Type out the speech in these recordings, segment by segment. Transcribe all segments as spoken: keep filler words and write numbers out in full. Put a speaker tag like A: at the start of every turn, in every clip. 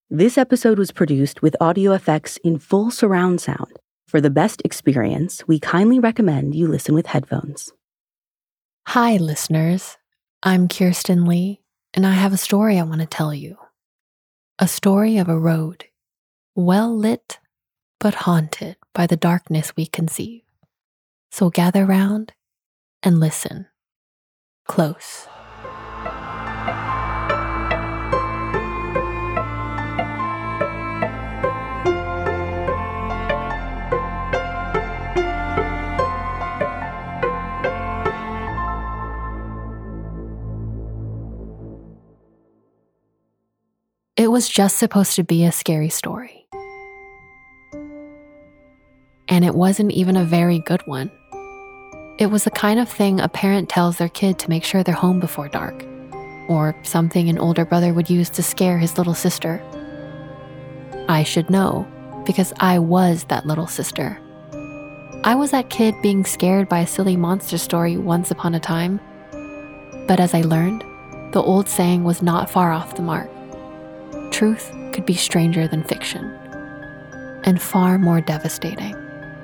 A: This episode was produced with audio effects in full surround sound. For the best experience, we kindly recommend you listen with headphones.
B: Hi, listeners. I'm Kirsten Lee, and I have a story I want to tell you. A story of a road, well lit, but haunted by the darkness we conceive. So gather round and listen close. It was just supposed to be a scary story. And it wasn't even a very good one. It was the kind of thing a parent tells their kid to make sure they're home before dark, or something an older brother would use to scare his little sister. I should know, because I was that little sister. I was that kid being scared by a silly monster story once upon a time. But as I learned, the old saying was not far off the mark. Truth could be stranger than fiction, and far more devastating.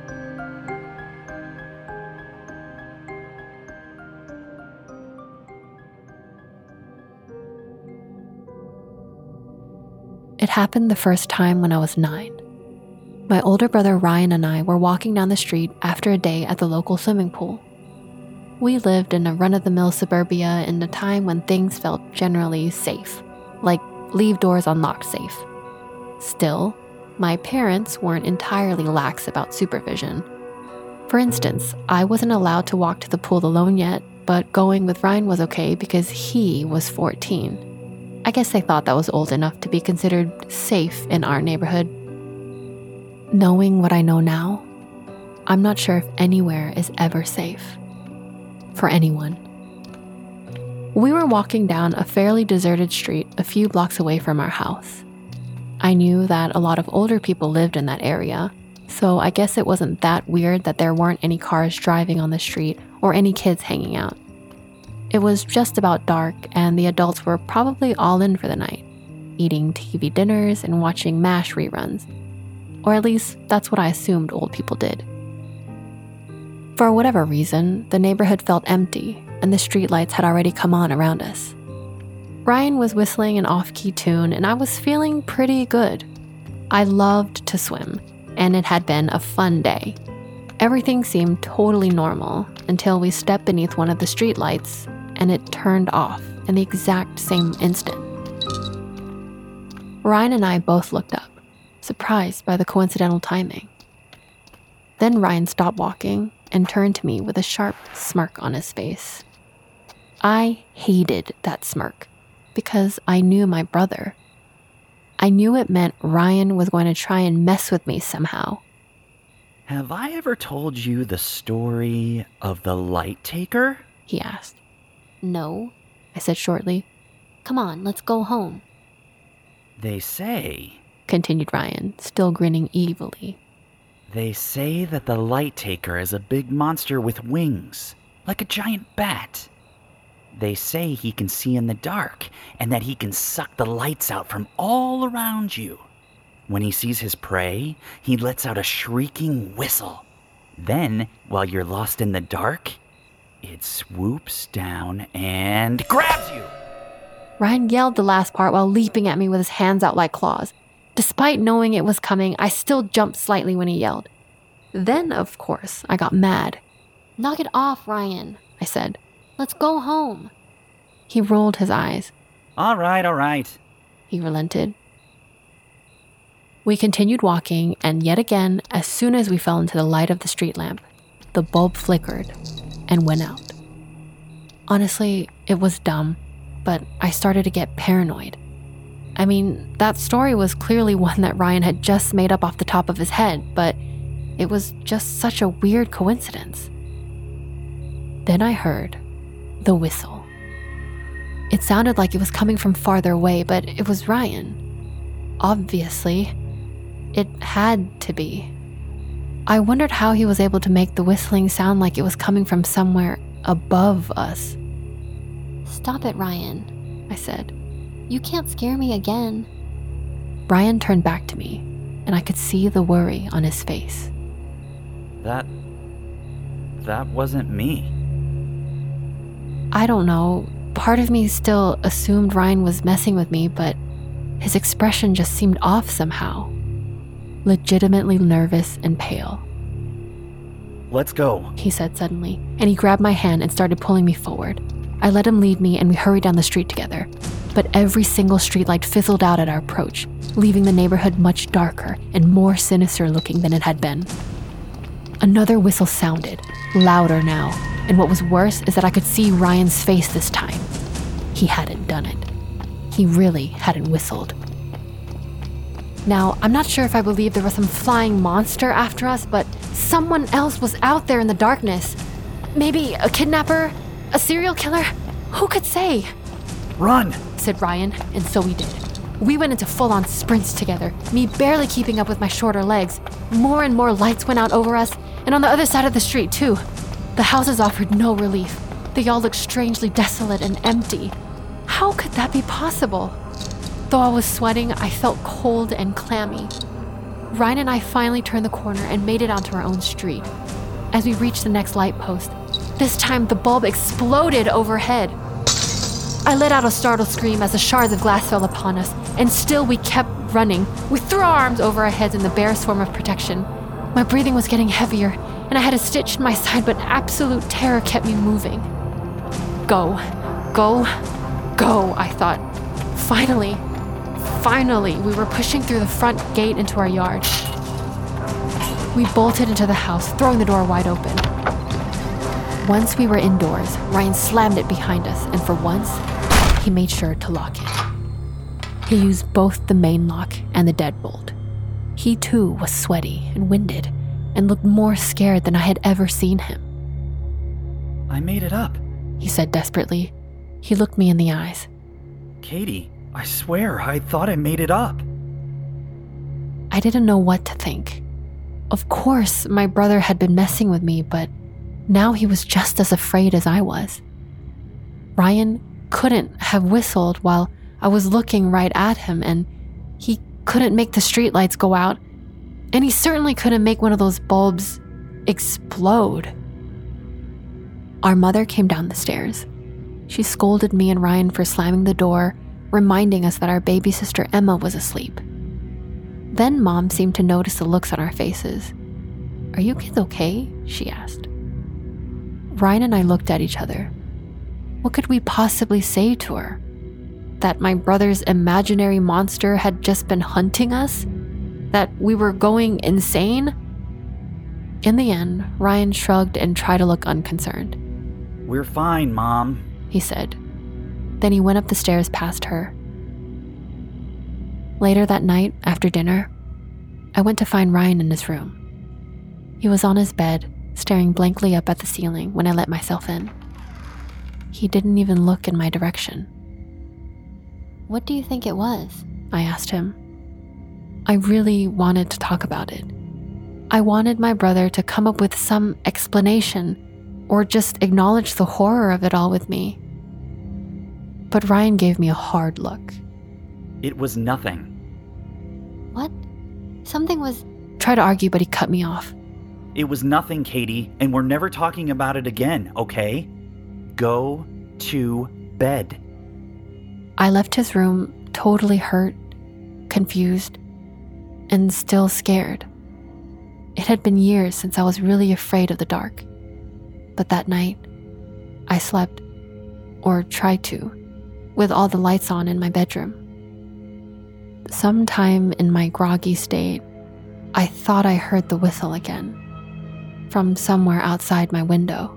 B: It happened the first time when I was nine. My older brother Ryan and I were walking down the street after a day at the local swimming pool. We lived in a run-of-the-mill suburbia in a time when things felt generally safe, like leave doors unlocked safe. Still, my parents weren't entirely lax about supervision. For instance, I wasn't allowed to walk to the pool alone yet, but going with Ryan was okay because he was fourteen. I guess they thought that was old enough to be considered safe in our neighborhood. Knowing what I know now, I'm not sure if anywhere is ever safe. For anyone. We were walking down a fairly deserted street a few blocks away from our house. I knew that a lot of older people lived in that area, so I guess it wasn't that weird that there weren't any cars driving on the street or any kids hanging out. It was just about dark, and the adults were probably all in for the night, eating T V dinners and watching MASH reruns. Or at least that's what I assumed old people did. For whatever reason, the neighborhood felt empty, and the streetlights had already come on around us. Ryan was whistling an off-key tune, and I was feeling pretty good. I loved to swim, and it had been a fun day. Everything seemed totally normal until we stepped beneath one of the streetlights, and it turned off in the exact same instant. Ryan and I both looked up, surprised by the coincidental timing. Then Ryan stopped walking and turned to me with a sharp smirk on his face. I hated that smirk because I knew my brother. I knew it meant Ryan was going to try and mess with me somehow.
C: Have I ever told you the story of the light taker?
B: He asked. No, I said shortly. Come on, let's go home.
C: They say,
B: continued Ryan, still grinning evilly.
C: They say that the light taker is a big monster with wings, like a giant bat. They say he can see in the dark, and that he can suck the lights out from all around you. When he sees his prey, he lets out a shrieking whistle. Then, while you're lost in the dark, it swoops down and grabs you.
B: Ryan yelled the last part while leaping at me with his hands out like claws. Despite knowing it was coming, I still jumped slightly when he yelled. Then, of course, I got mad. Knock it off, Ryan, I said. Let's go home. He rolled his eyes.
C: All right, all right.
B: He relented. We continued walking, and yet again, as soon as we fell into the light of the street lamp, the bulb flickered and went out. Honestly, it was dumb, but I started to get paranoid. I mean, that story was clearly one that Ryan had just made up off the top of his head, but it was just such a weird coincidence. Then I heard the whistle. It sounded like it was coming from farther away, but it was Ryan. Obviously, it had to be. I wondered how he was able to make the whistling sound like it was coming from somewhere above us. Stop it, Ryan, I said. You can't scare me again. Ryan turned back to me, and I could see the worry on his face.
C: That... that wasn't me.
B: I don't know. Part of me still assumed Ryan was messing with me, but his expression just seemed off somehow. Legitimately nervous and pale.
C: Let's go,
B: he said suddenly, and he grabbed my hand and started pulling me forward. I let him lead me and we hurried down the street together. But every single streetlight fizzled out at our approach, leaving the neighborhood much darker and more sinister looking than it had been. Another whistle sounded, louder now, and what was worse is that I could see Ryan's face this time. He hadn't done it. He really hadn't whistled. Now, I'm not sure if I believe there was some flying monster after us, but someone else was out there in the darkness. Maybe a kidnapper? A serial killer? Who could say?
C: Run,
B: said Ryan, and so we did. We went into full-on sprints together, me barely keeping up with my shorter legs. More and more lights went out over us, and on the other side of the street, too. The houses offered no relief. They all looked strangely desolate and empty. How could that be possible? Though I was sweating, I felt cold and clammy. Ryan and I finally turned the corner and made it onto our own street. As we reached the next light post, this time the bulb exploded overhead. I let out a startled scream as the shards of glass fell upon us, and still we kept running. We threw our arms over our heads in the barest form of protection. My breathing was getting heavier, and I had a stitch in my side, but absolute terror kept me moving. Go, go, go, I thought. Finally, finally, we were pushing through the front gate into our yard. We bolted into the house, throwing the door wide open. Once we were indoors, Ryan slammed it behind us, and for once, he made sure to lock it. He used both the main lock and the deadbolt. He too was sweaty and winded, and looked more scared than I had ever seen him.
C: I made it up,
B: he said desperately. He looked me in the eyes.
C: Katie, I swear I thought I made it up.
B: I didn't know what to think. Of course, my brother had been messing with me, but now he was just as afraid as I was. Ryan couldn't have whistled while I was looking right at him, and he couldn't make the streetlights go out, and he certainly couldn't make one of those bulbs explode. Our mother came down the stairs. She scolded me and Ryan for slamming the door, reminding us that our baby sister Emma was asleep. Then Mom seemed to notice the looks on our faces. "Are you kids okay?" she asked. Ryan and I looked at each other. What could we possibly say to her? That my brother's imaginary monster had just been hunting us? That we were going insane? In the end, Ryan shrugged and tried to look unconcerned.
C: "We're fine, Mom,"
B: he said. Then he went up the stairs past her. Later that night, after dinner, I went to find Ryan in his room. He was on his bed, staring blankly up at the ceiling when I let myself in. He didn't even look in my direction. "What do you think it was?" I asked him. I really wanted to talk about it. I wanted my brother to come up with some explanation or just acknowledge the horror of it all with me. But Ryan gave me a hard look.
C: "It was nothing."
B: "What? Something was..." Tried to argue, but he cut me off.
C: "It was nothing, Katie, and we're never talking about it again, okay? Go to bed."
B: I left his room totally hurt, confused, and still scared. It had been years since I was really afraid of the dark. But that night, I slept, or tried to, with all the lights on in my bedroom. Sometime in my groggy state, I thought I heard the whistle again, from somewhere outside my window.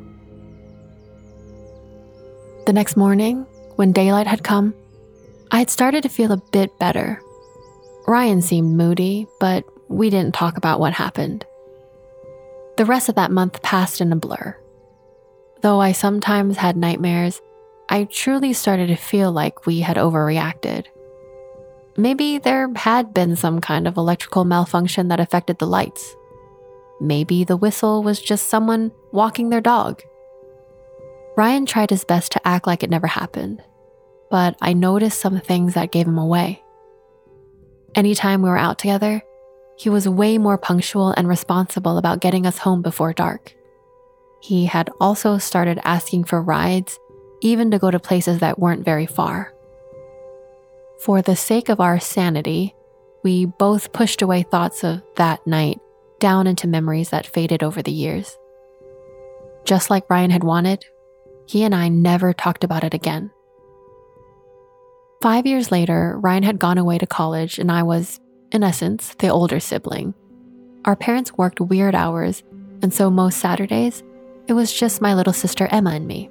B: The next morning, when daylight had come, I had started to feel a bit better. Ryan seemed moody, but we didn't talk about what happened. The rest of that month passed in a blur. Though I sometimes had nightmares, I truly started to feel like we had overreacted. Maybe there had been some kind of electrical malfunction that affected the lights. Maybe the whistle was just someone walking their dog. Ryan tried his best to act like it never happened, but I noticed some things that gave him away. Anytime we were out together, he was way more punctual and responsible about getting us home before dark. He had also started asking for rides, even to go to places that weren't very far. For the sake of our sanity, we both pushed away thoughts of that night down into memories that faded over the years. Just like Ryan had wanted, he and I never talked about it again. Five years later, Ryan had gone away to college and I was, in essence, the older sibling. Our parents worked weird hours, and so most Saturdays, it was just my little sister Emma and me.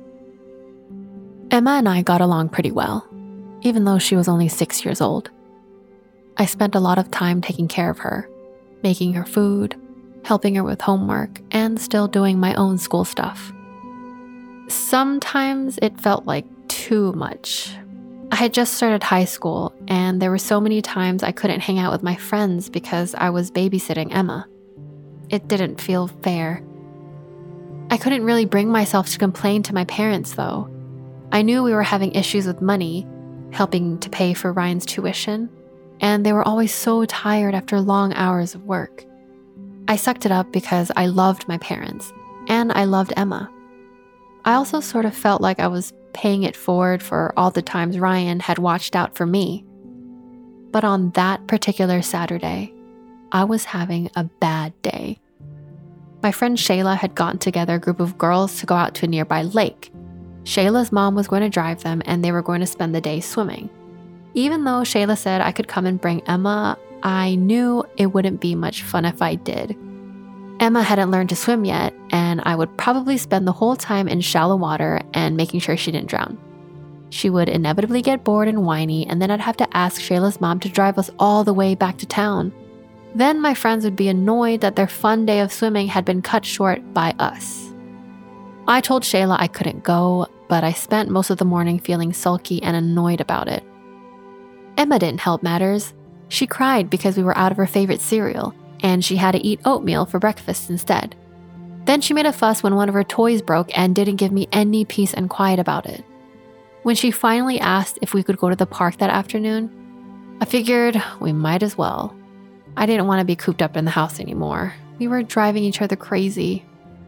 B: Emma and I got along pretty well, even though she was only six years old. I spent a lot of time taking care of her, making her food, helping her with homework, and still doing my own school stuff. Sometimes it felt like too much. I had just started high school, and there were so many times I couldn't hang out with my friends because I was babysitting Emma. It didn't feel fair. I couldn't really bring myself to complain to my parents, though. I knew we were having issues with money, helping to pay for Ryan's tuition, and they were always so tired after long hours of work. I sucked it up because I loved my parents, and I loved Emma. I also sort of felt like I was paying it forward for all the times Ryan had watched out for me. But on that particular Saturday, I was having a bad day. My friend Shayla had gotten together a group of girls to go out to a nearby lake. Shayla's mom was going to drive them and they were going to spend the day swimming. Even though Shayla said I could come and bring Emma, I knew it wouldn't be much fun if I did. Emma hadn't learned to swim yet, and I would probably spend the whole time in shallow water and making sure she didn't drown. She would inevitably get bored and whiny, and then I'd have to ask Shayla's mom to drive us all the way back to town. Then my friends would be annoyed that their fun day of swimming had been cut short by us. I told Shayla I couldn't go, but I spent most of the morning feeling sulky and annoyed about it. Emma didn't help matters. She cried because we were out of her favorite cereal, and she had to eat oatmeal for breakfast instead. Then she made a fuss when one of her toys broke and didn't give me any peace and quiet about it. When she finally asked if we could go to the park that afternoon, I figured we might as well. I didn't want to be cooped up in the house anymore. We were driving each other crazy.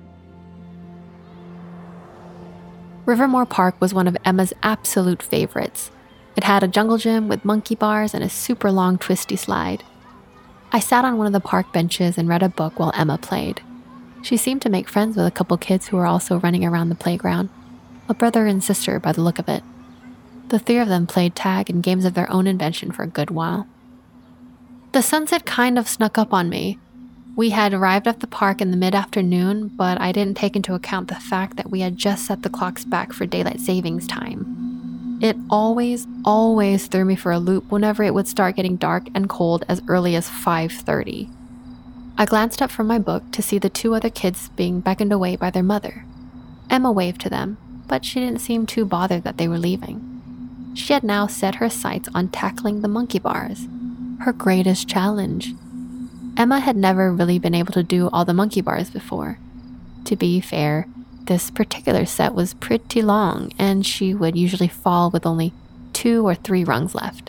B: Rivermore Park was one of Emma's absolute favorites. It had a jungle gym with monkey bars and a super long twisty slide. I sat on one of the park benches and read a book while Emma played. She seemed to make friends with a couple kids who were also running around the playground, a brother and sister by the look of it. The three of them played tag and games of their own invention for a good while. The sunset kind of snuck up on me. We had arrived at the park in the mid-afternoon, but I didn't take into account the fact that we had just set the clocks back for daylight savings time. It always, always threw me for a loop whenever it would start getting dark and cold as early as five thirty. I glanced up from my book to see the two other kids being beckoned away by their mother. Emma waved to them, but she didn't seem too bothered that they were leaving. She had now set her sights on tackling the monkey bars, her greatest challenge. Emma had never really been able to do all the monkey bars before. To be fair, this particular set was pretty long, and she would usually fall with only two or three rungs left.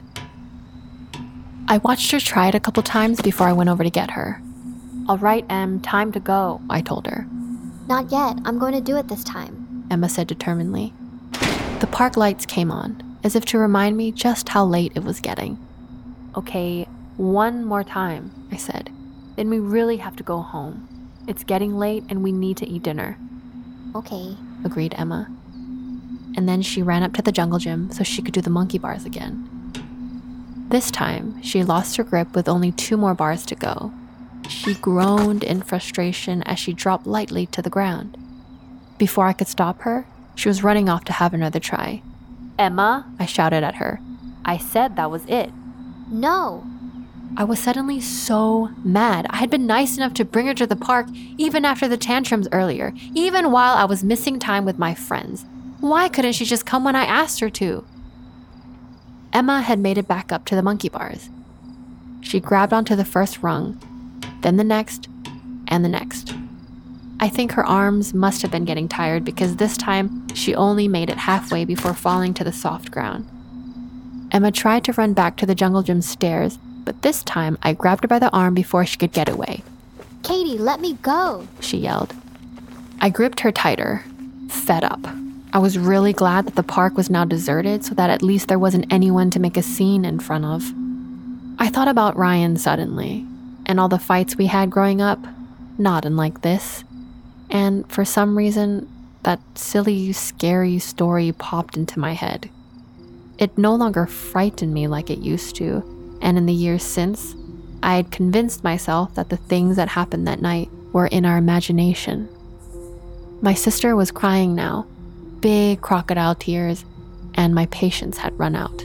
B: I watched her try it a couple times before I went over to get her. "All right, Em, time to go," I told her.
D: "Not yet. I'm going to do it this time,"
B: Emma said determinedly. The park lights came on, as if to remind me just how late it was getting. "Okay, one more time," I said. "Then we really have to go home. It's getting late and we need to eat dinner."
D: "Okay,"
B: agreed Emma. And then she ran up to the jungle gym so she could do the monkey bars again. This time, she lost her grip with only two more bars to go. She groaned in frustration as she dropped lightly to the ground. Before I could stop her, she was running off to have another try. "Emma," I shouted at her. "I said that was it."
D: "No."
B: I was suddenly so mad. I had been nice enough to bring her to the park even after the tantrums earlier, even while I was missing time with my friends. Why couldn't she just come when I asked her to? Emma had made it back up to the monkey bars. She grabbed onto the first rung, then the next, and the next. I think her arms must have been getting tired because this time she only made it halfway before falling to the soft ground. Emma tried to run back to the jungle gym stairs, But this time, I grabbed her by the arm before she could get away.
D: Katie, let me go,
B: she yelled. I gripped her tighter, fed up. I was really glad that the park was now deserted so that at least there wasn't anyone to make a scene in front of. I thought about Ryan suddenly, and all the fights we had growing up, not unlike this. And for some reason, that silly, scary story popped into my head. It no longer frightened me like it used to, and in the years since, I had convinced myself that the things that happened that night were in our imagination. My sister was crying now, big crocodile tears, and my patience had run out.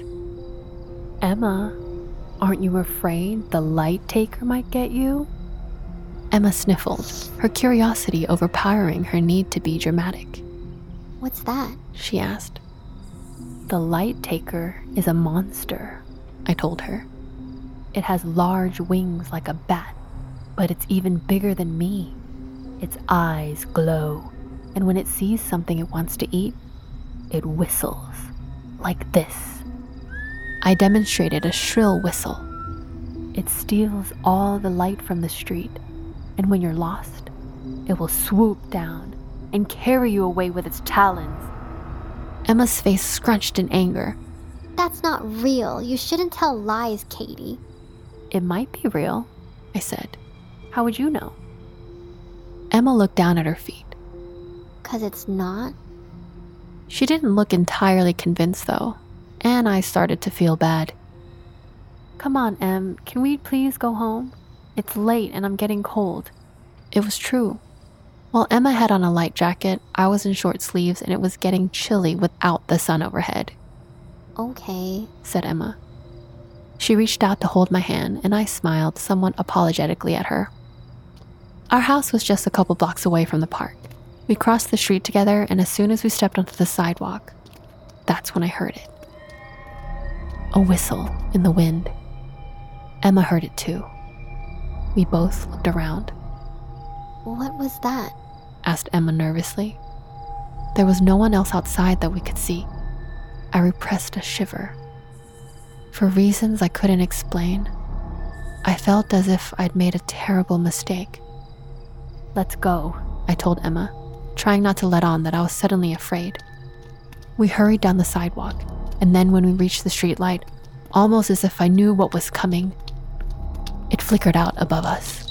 B: Emma, aren't you afraid the light taker might get you? Emma sniffled, her curiosity overpowering her need to be dramatic.
D: What's that?
B: She asked. The light taker is a monster, I told her. It has large wings like a bat, but it's even bigger than me. Its eyes glow, and when it sees something it wants to eat, it whistles, like this. I demonstrated a shrill whistle. It steals all the light from the street, and when you're lost, it will swoop down and carry you away with its talons. Emma's face scrunched in anger.
D: That's not real. You shouldn't tell lies, Katie.
B: It might be real, I said. How would you know? Emma looked down at her feet.
D: 'Cause it's not?
B: She didn't look entirely convinced, though, and I started to feel bad. Come on, Em, can we please go home? It's late and I'm getting cold. It was true. While Emma had on a light jacket, I was in short sleeves and it was getting chilly without the sun overhead.
D: Okay,
B: said Emma. She reached out to hold my hand and I smiled somewhat apologetically at her. Our house was just a couple blocks away from the park. We crossed the street together, and as soon as we stepped onto the sidewalk, that's when I heard it. A whistle in the wind. Emma heard it too. We both looked around.
D: What was that?
B: Asked Emma nervously. There was no one else outside that we could see. I repressed a shiver. For reasons I couldn't explain, I felt as if I'd made a terrible mistake. Let's go, I told Emma, trying not to let on that I was suddenly afraid. We hurried down the sidewalk, and then when we reached the street light, almost as if I knew what was coming, it flickered out above us.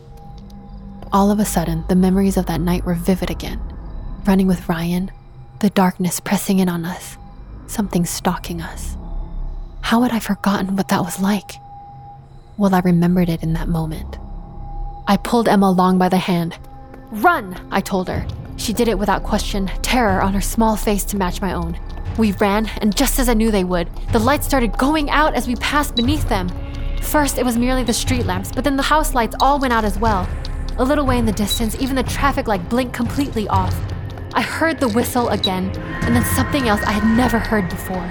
B: All of a sudden, the memories of that night were vivid again. Running with Ryan, the darkness pressing in on us, something stalking us. How had I forgotten what that was like? Well, I remembered it in that moment. I pulled Emma along by the hand. Run, I told her. She did it without question, terror on her small face to match my own. We ran, and just as I knew they would, the lights started going out as we passed beneath them. First, it was merely the street lamps, but then the house lights all went out as well. A little way in the distance, even the traffic light blinked completely off. I heard the whistle again, and then something else I had never heard before.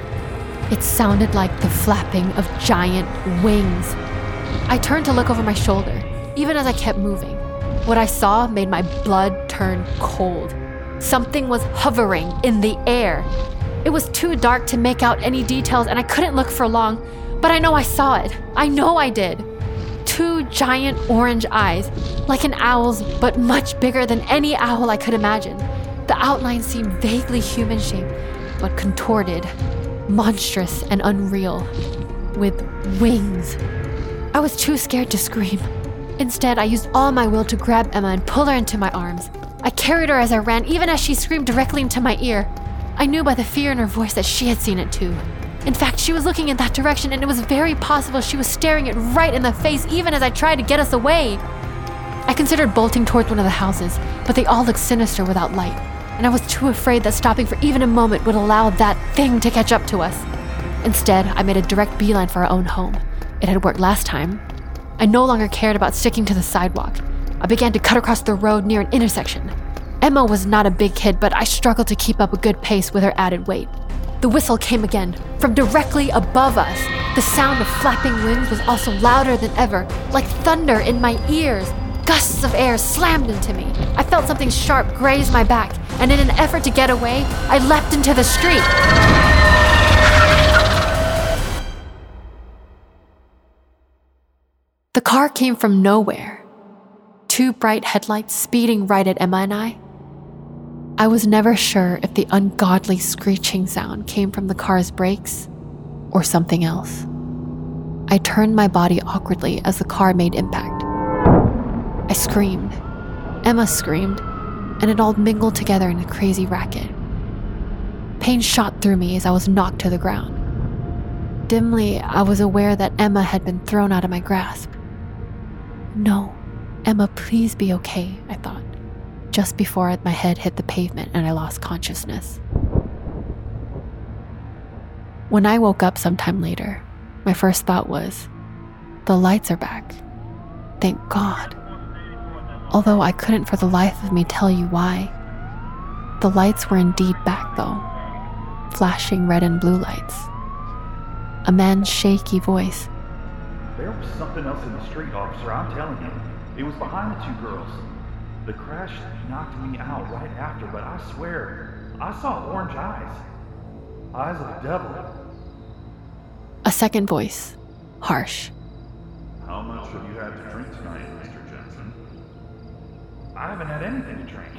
B: It sounded like the flapping of giant wings. I turned to look over my shoulder, even as I kept moving. What I saw made my blood turn cold. Something was hovering in the air. It was too dark to make out any details, and I couldn't look for long, but I know I saw it. I know I did. Two giant orange eyes, like an owl's, but much bigger than any owl I could imagine. The outline seemed vaguely human-shaped, but contorted, monstrous and unreal, with wings. I was too scared to scream. Instead, I used all my will to grab Emma and pull her into my arms. I carried her as I ran, even as she screamed directly into my ear. I knew by the fear in her voice that she had seen it too. In fact, she was looking in that direction, and it was very possible she was staring it right in the face even as I tried to get us away. I considered bolting towards one of the houses, but they all looked sinister without light, and I was too afraid that stopping for even a moment would allow that thing to catch up to us. Instead, I made a direct beeline for our own home. It had worked last time. I no longer cared about sticking to the sidewalk. I began to cut across the road near an intersection. Emma was not a big kid, but I struggled to keep up a good pace with her added weight. The whistle came again, from directly above us. The sound of flapping wings was also louder than ever, like thunder in my ears. Gusts of air slammed into me. I felt something sharp graze my back, and in an effort to get away, I leapt into the street. The car came from nowhere. Two bright headlights speeding right at Emma and I. I was never sure if the ungodly screeching sound came from the car's brakes or something else. I turned my body awkwardly as the car made impact. I screamed. Emma screamed, and it all mingled together in a crazy racket. Pain shot through me as I was knocked to the ground. Dimly, I was aware that Emma had been thrown out of my grasp. No, Emma, please be okay, I thought, just before my head hit the pavement and I lost consciousness. When I woke up sometime later, my first thought was, the lights are back. Thank God. Although I couldn't for the life of me tell you why. The lights were indeed back though, flashing red and blue lights. A man's shaky voice.
E: There was something else in the street, officer, I'm telling you. It was behind the two girls. The crash knocked me out right after, but I swear, I saw orange eyes. Eyes of the devil.
B: A second voice, harsh.
E: How much have you had to drink tonight, Mister Jensen? I haven't had anything to drink.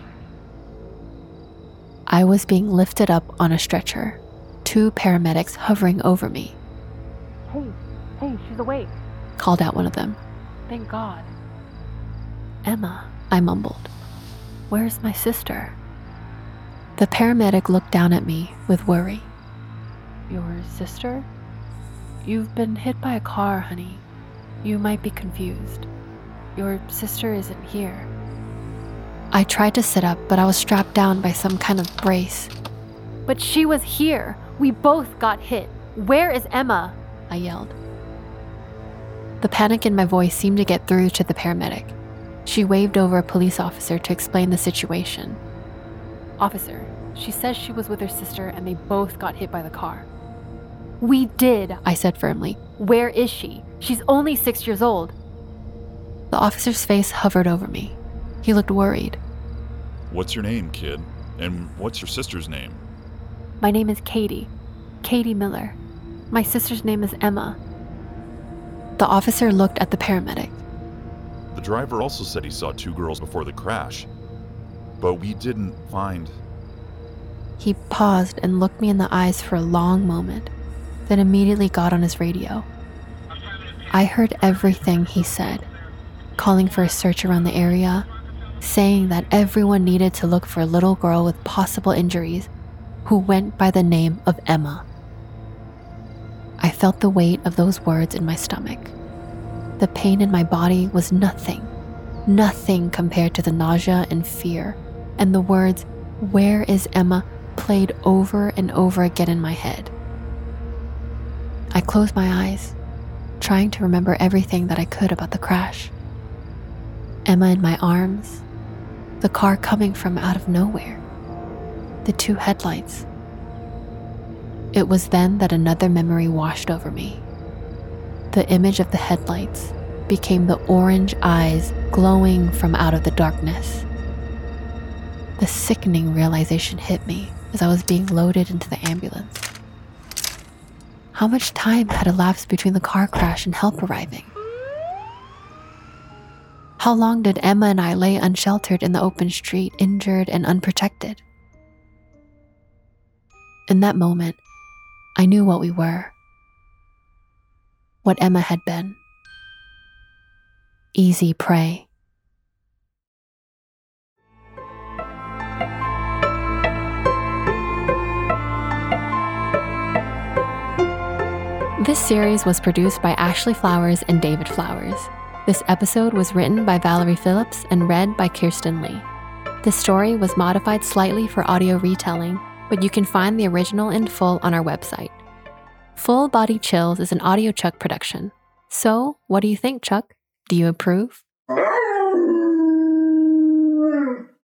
B: I was being lifted up on a stretcher, two paramedics hovering over me.
F: Hey, hey, she's awake,
B: called out one of them.
F: Thank God.
B: Emma, I mumbled. Where's my sister? The paramedic looked down at me with worry.
F: Your sister? You've been hit by a car, honey. You might be confused. Your sister isn't here.
B: I tried to sit up, but I was strapped down by some kind of brace.
F: But she was here. We both got hit. Where is Emma?
B: I yelled. The panic in my voice seemed to get through to the paramedic. She waved over a police officer to explain the situation.
F: Officer, she says she was with her sister and they both got hit by the car. We did,
B: I said firmly.
F: Where is she? She's only six years old.
B: The officer's face hovered over me. He looked worried.
G: What's your name, kid? And what's your sister's name?
F: My name is Katie. Katie Miller. My sister's name is Emma.
B: The officer looked at the paramedic.
G: The driver also said he saw two girls before the crash, but we didn't find...
B: He paused and looked me in the eyes for a long moment, then immediately got on his radio. I heard everything he said, calling for a search around the area, saying that everyone needed to look for a little girl with possible injuries who went by the name of Emma. I felt the weight of those words in my stomach. The pain in my body was nothing, nothing compared to the nausea and fear, and the words, "Where is Emma?" played over and over again in my head. I closed my eyes, trying to remember everything that I could about the crash. Emma in my arms, the car coming from out of nowhere, the two headlights. It was then that another memory washed over me. The image of the headlights became the orange eyes glowing from out of the darkness. The sickening realization hit me as I was being loaded into the ambulance. How much time had elapsed between the car crash and help arriving? How long did Emma and I lay unsheltered in the open street, injured and unprotected? In that moment, I knew what we were, what Emma had been. Easy prey. This series was produced by Ashley Flowers and David Flowers. This episode was written by Valerie Phillips and read by Kirsten Lee. The story was modified slightly for audio retelling, but you can find the original in full on our website. Full Body Chills is an Audio Chuck production. So, what do you think, Chuck? Do you approve?